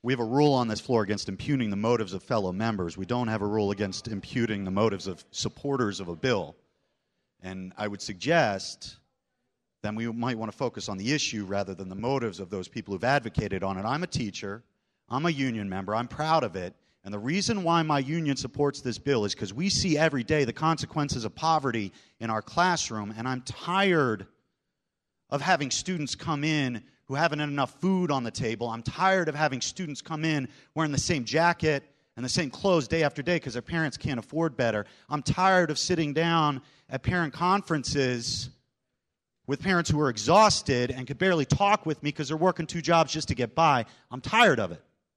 we have a rule on this floor against impugning the motives of fellow members. We don't have a rule against imputing the motives of supporters of a bill. And I would suggest then we might want to focus on the issue rather than the motives of those people who've advocated on it. I'm a teacher. I'm a union member. I'm proud of it. And the reason why my union supports this bill is because we see every day the consequences of poverty in our classroom, and I'm tired of having students come in who haven't had enough food on the table. I'm tired of having students come in wearing the same jacket and the same clothes day after day because their parents can't afford better. I'm tired of sitting down at parent conferences with parents who are exhausted and could barely talk with me because they're working 2 jobs just to get by. I'm tired of it.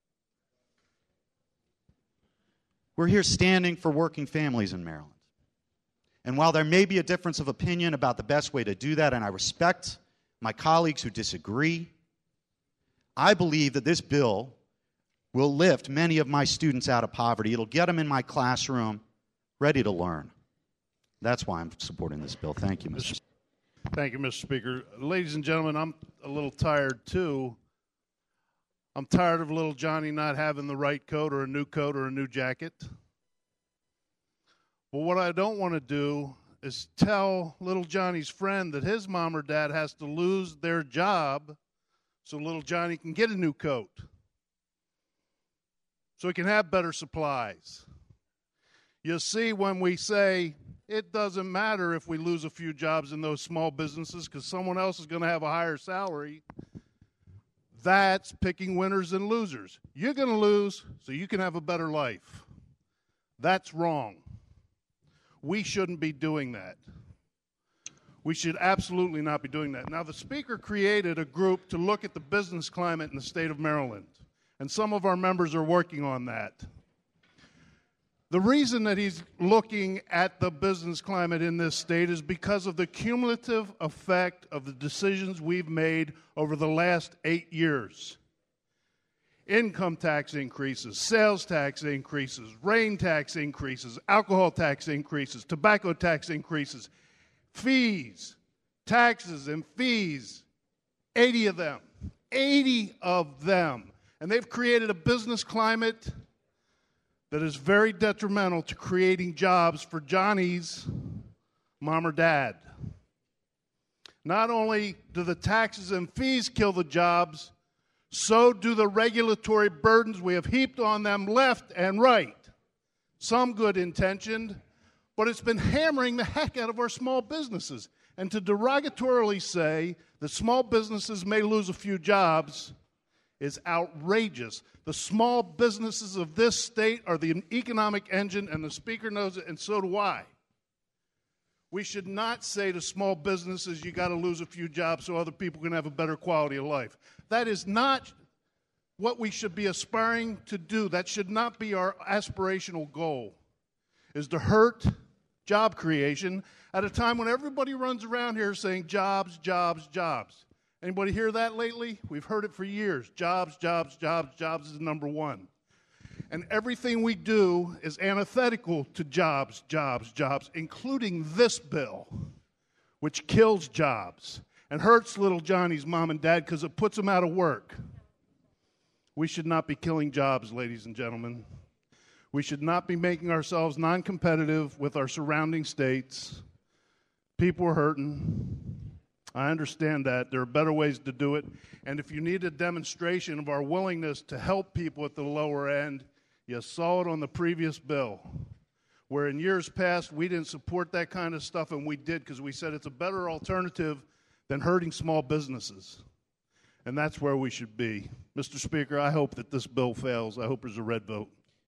We're here standing for working families in Maryland. And while there may be a difference of opinion about the best way to do that, and I respect my colleagues who disagree, I believe that this bill will lift many of my students out of poverty. It'll get them in my classroom ready to learn. That's why I'm supporting this bill. Thank you, Mr. Speaker. Thank you, Mr. Speaker. Ladies and gentlemen, I'm a little tired, too. I'm tired of little Johnny not having the right coat or a new jacket. But what I don't want to do is tell little Johnny's friend that his mom or dad has to lose their job so little Johnny can get a new coat, so he can have better supplies. You see, when we say it doesn't matter if we lose a few jobs in those small businesses because someone else is going to have a higher salary, that's picking winners and losers. You're going to lose so you can have a better life. That's wrong. We shouldn't be doing that. We should absolutely not be doing that. Now, the Speaker created a group to look at the business climate in the state of Maryland, and some of our members are working on that. The reason that he's looking at the business climate in this state is because of the cumulative effect of the decisions we've made over the last 8 years. Income tax increases, sales tax increases, rain tax increases, alcohol tax increases, tobacco tax increases, fees, taxes and fees, 80 of them. 80 of them. And they've created a business climate that is very detrimental to creating jobs for Johnny's mom or dad. Not only do the taxes and fees kill the jobs, so do the regulatory burdens we have heaped on them left and right. Some good intentioned, but it's been hammering the heck out of our small businesses. And to derogatorily say that small businesses may lose a few jobs is outrageous. The small businesses of this state are the economic engine, and the Speaker knows it, and so do I. We should not say to small businesses, you got to lose a few jobs so other people can have a better quality of life. That is not what we should be aspiring to do. That should not be our aspirational goal, is to hurt job creation at a time when everybody runs around here saying jobs, jobs, jobs. Anybody hear that lately? We've heard it for years. Jobs, jobs, jobs, jobs is number one. And everything we do is antithetical to jobs, jobs, jobs, including this bill, which kills jobs and hurts little Johnny's mom and dad because it puts them out of work. We should not be killing jobs, ladies and gentlemen. We should not be making ourselves non-competitive with our surrounding states. People are hurting. I understand that. There are better ways to do it. And if you need a demonstration of our willingness to help people at the lower end, you saw it on the previous bill, where in years past we didn't support that kind of stuff, and we did because we said it's a better alternative than hurting small businesses. And that's where we should be. Mr. Speaker, I hope that this bill fails. I hope there's a red vote.